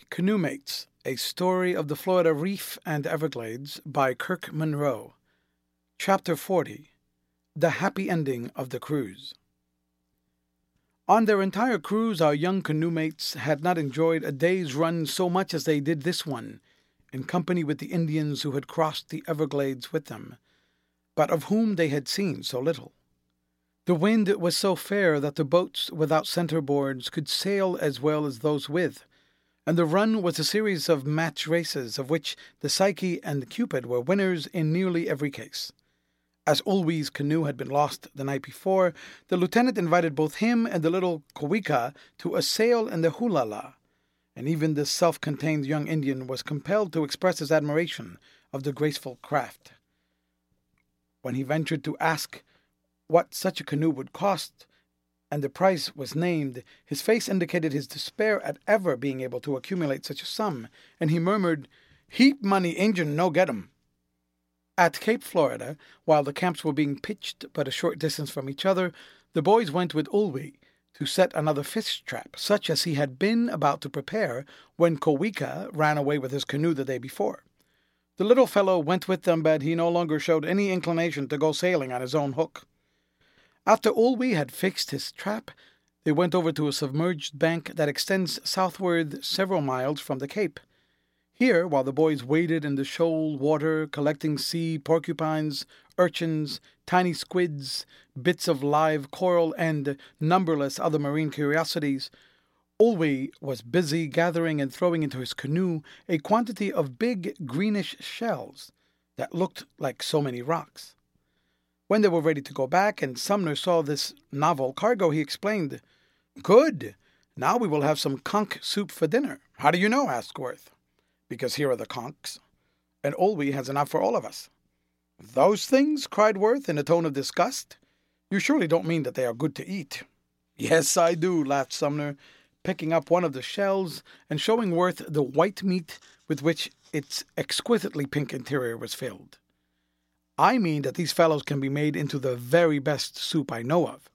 Canoe Mates, A Story of the Florida Reef and Everglades by Kirk Monroe. Chapter 40. The Happy Ending of the Cruise. On their entire cruise, our young canoe mates had not enjoyed a day's run so much as they did this one, in company with the Indians who had crossed the Everglades with them, but of whom they had seen so little. The wind was so fair that the boats without centerboards could sail as well as those with, and the run was a series of match races of which the Psyche and the Cupid were winners in nearly every case. As Ulwee's canoe had been lost the night before, the lieutenant invited both him and the little Kowika to a sail in the Hulala, and even this self-contained young Indian was compelled to express his admiration of the graceful craft. When he ventured to ask what such a canoe would cost, and the price was named, his face indicated his despair at ever being able to accumulate such a sum, and he murmured, "Heap money Injun no get 'em." At Cape Florida, while the camps were being pitched but a short distance from each other, the boys went with Ulwee to set another fish trap, such as he had been about to prepare when Kowika ran away with his canoe the day before. The little fellow went with them, but he no longer showed any inclination to go sailing on his own hook. After Ulwee had fixed his trap, they went over to a submerged bank that extends southward several miles from the Cape. Here, while the boys waded in the shoal water, collecting sea porcupines, urchins, tiny squids, bits of live coral, and numberless other marine curiosities, Ulwee was busy gathering and throwing into his canoe a quantity of big greenish shells that looked like so many rocks. When they were ready to go back, and Sumner saw this novel cargo, he explained, "Good! Now we will have some conch soup for dinner." "How do you know?" asked Worth. "Because here are the conchs, and Ulwee has enough for all of us." "Those things?" cried Worth in a tone of disgust. "You surely don't mean that they are good to eat." "Yes, I do," laughed Sumner, picking up one of the shells and showing Worth the white meat with which its exquisitely pink interior was filled. "I mean that these fellows can be made into the very best soup I know of."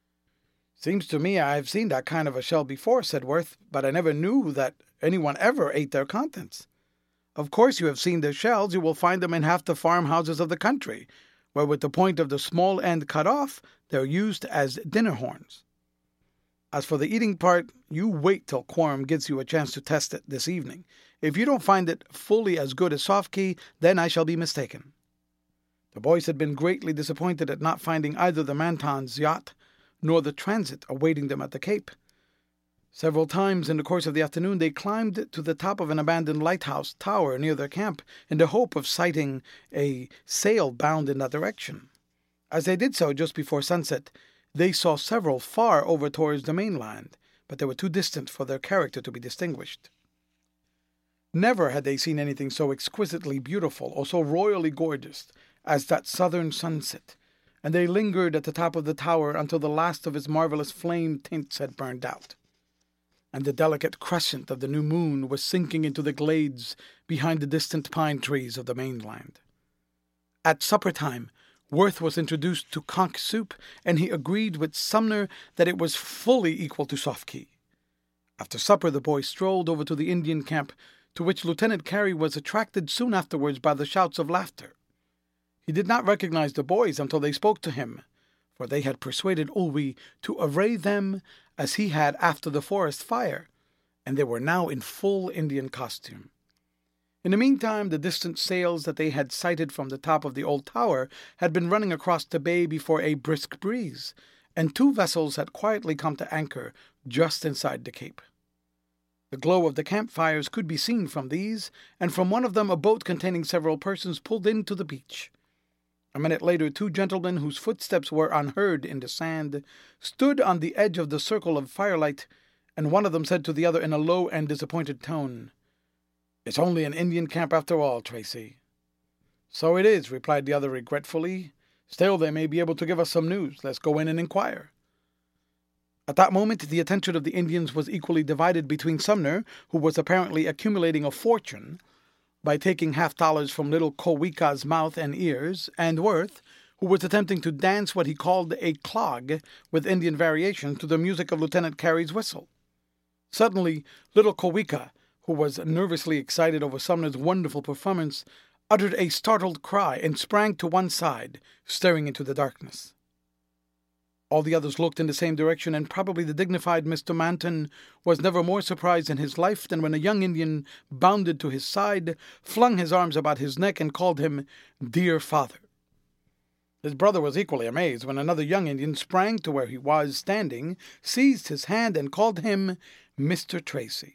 "Seems to me I've seen that kind of a shell before," said Worth, "but I never knew that anyone ever ate their contents." "Of course you have seen the shells. You will find them in half the farmhouses of the country, where with the point of the small end cut off, they're used as dinner horns. As for the eating part, you wait till Quorum gives you a chance to test it this evening. If you don't find it fully as good as Soft-Key, then I shall be mistaken." The boys had been greatly disappointed at not finding either the Manton's yacht nor the Transit awaiting them at the Cape. Several times in the course of the afternoon they climbed to the top of an abandoned lighthouse tower near their camp in the hope of sighting a sail bound in that direction. As they did so just before sunset, they saw several far over towards the mainland, but they were too distant for their character to be distinguished. Never had they seen anything so exquisitely beautiful or so royally gorgeous as that southern sunset, and they lingered at the top of the tower until the last of its marvelous flame tints had burned out, and the delicate crescent of the new moon was sinking into the glades behind the distant pine trees of the mainland. At supper time, Worth was introduced to conch soup, and he agreed with Sumner that it was fully equal to Soft-Key. After supper the boys strolled over to the Indian camp, to which Lieutenant Carey was attracted soon afterwards by the shouts of laughter. He did not recognize the boys until they spoke to him, for they had persuaded Ulwee to array them as he had after the forest fire, and they were now in full Indian costume. In the meantime, the distant sails that they had sighted from the top of the old tower had been running across the bay before a brisk breeze, and 2 vessels had quietly come to anchor just inside the Cape. The glow of the campfires could be seen from these, and from one of them a boat containing several persons pulled into the beach. A minute later 2 gentlemen, whose footsteps were unheard in the sand, stood on the edge of the circle of firelight, and one of them said to the other in a low and disappointed tone, "It's only an Indian camp after all, Tracy." "So it is," replied the other regretfully. "Still, they may be able to give us some news. Let's go in and inquire." At that moment the attention of the Indians was equally divided between Sumner, who was apparently accumulating a fortune by taking $50 from little Kowika's mouth and ears, and Worth, who was attempting to dance what he called a clog with Indian variation to the music of Lieutenant Carey's whistle. Suddenly, little Kowika, who was nervously excited over Sumner's wonderful performance, uttered a startled cry and sprang to one side, staring into the darkness. All the others looked in the same direction, and probably the dignified Mr. Manton was never more surprised in his life than when a young Indian bounded to his side, flung his arms about his neck, and called him "dear father." His brother was equally amazed when another young Indian sprang to where he was standing, seized his hand, and called him Mr. Tracy.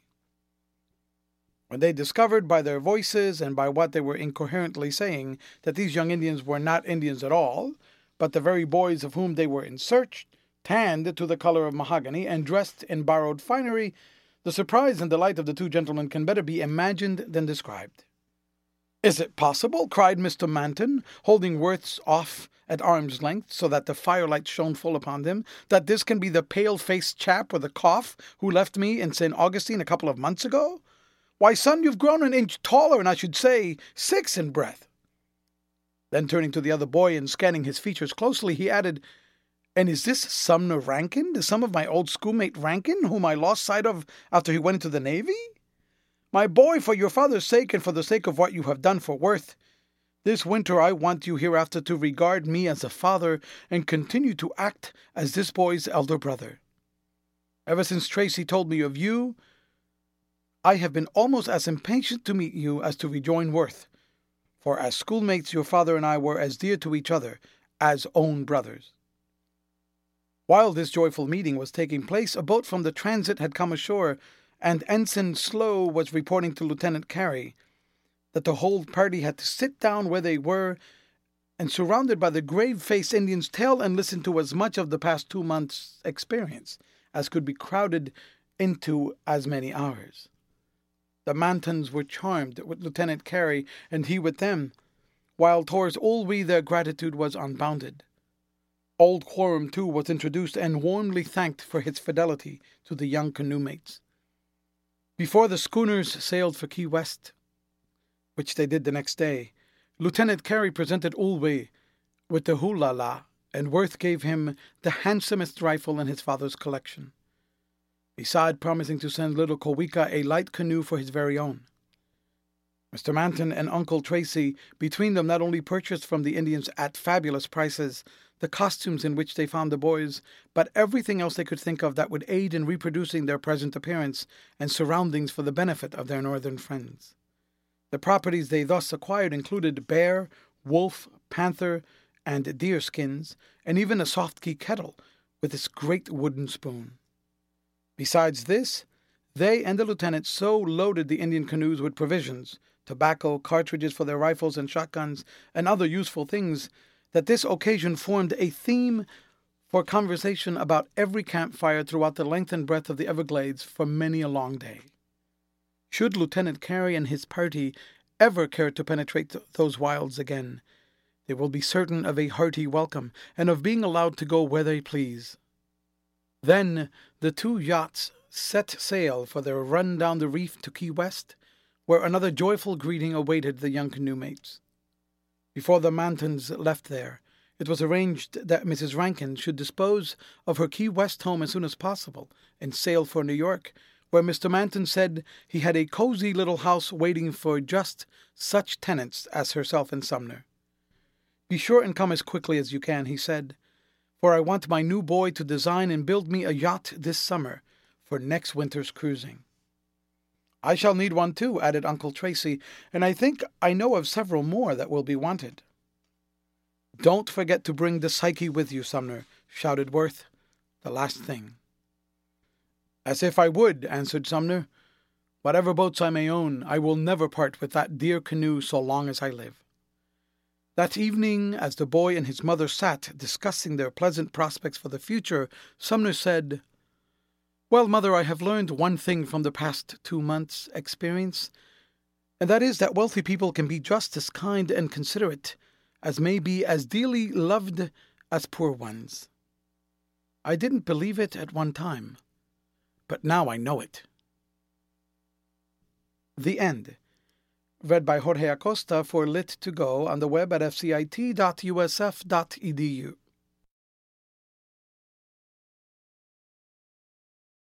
When they discovered by their voices and by what they were incoherently saying that these young Indians were not Indians at all, but the very boys of whom they were in search, tanned to the color of mahogany and dressed in borrowed finery, the surprise and delight of the two gentlemen can better be imagined than described. "Is it possible," cried Mr. Manton, holding Worth off at arm's length so that the firelight shone full upon them, "that this can be the pale-faced chap with a cough who left me in St. Augustine a couple of months ago? Why, son, you've grown an inch taller, and I should say 6 in breadth." Then turning to the other boy and scanning his features closely, he added, "And is this Sumner Rankin, the son of my old schoolmate Rankin, whom I lost sight of after he went into the Navy? My boy, for your father's sake and for the sake of what you have done for Worth, this winter I want you hereafter to regard me as a father and continue to act as this boy's elder brother. Ever since Tracy told me of you, I have been almost as impatient to meet you as to rejoin Worth, for as schoolmates your father and I were as dear to each other as own brothers." While this joyful meeting was taking place, a boat from the Transit had come ashore, and Ensign Slow was reporting to Lieutenant Carey that the whole party had to sit down where they were, and surrounded by the grave-faced Indians, tell and listen to as much of the past 2 months' experience as could be crowded into as many hours. The Mantons were charmed with Lieutenant Carey, and he with them, while towards all we their gratitude was unbounded. Old Quorum, too, was introduced and warmly thanked for his fidelity to the young canoe-mates. Before the schooners sailed for Key West, which they did the next day, Lieutenant Carey presented Ulwe with the hula-la, and Worth gave him the handsomest rifle in his father's collection, beside promising to send little Kowika a light canoe for his very own. Mr. Manton and Uncle Tracy, between them, not only purchased from the Indians at fabulous prices the costumes in which they found the boys, but everything else they could think of that would aid in reproducing their present appearance and surroundings for the benefit of their northern friends. The properties they thus acquired included bear, wolf, panther, and deer skins, and even a soft key kettle with its great wooden spoon. Besides this, they and the lieutenant so loaded the Indian canoes with provisions, tobacco, cartridges for their rifles and shotguns, and other useful things, that this occasion formed a theme for conversation about every campfire throughout the length and breadth of the Everglades for many a long day. Should Lieutenant Carey and his party ever care to penetrate those wilds again, they will be certain of a hearty welcome, and of being allowed to go where they please. Then the 2 yachts set sail for their run down the reef to Key West, where another joyful greeting awaited the young canoe-mates. Before the Mantons left there, it was arranged that Mrs. Rankin should dispose of her Key West home as soon as possible and sail for New York, where Mr. Manton said he had a cozy little house waiting for just such tenants as herself and Sumner. "Be sure and come as quickly as you can," he said, "for I want my new boy to design and build me a yacht this summer for next winter's cruising." "I shall need one too," added Uncle Tracy, "and I think I know of several more that will be wanted." "Don't forget to bring the Psyche with you, Sumner," shouted Worth. "The last thing." "As if I would," answered Sumner. "Whatever boats I may own, I will never part with that dear canoe so long as I live." That evening, as the boy and his mother sat discussing their pleasant prospects for the future, Sumner said, "Well, Mother, I have learned one thing from the past 2 months' experience, and that is that wealthy people can be just as kind and considerate as may be as dearly loved as poor ones. I didn't believe it at one time, but now I know it." The End. Read by Jorge Acosta for Lit2Go on the web at fcit.usf.edu.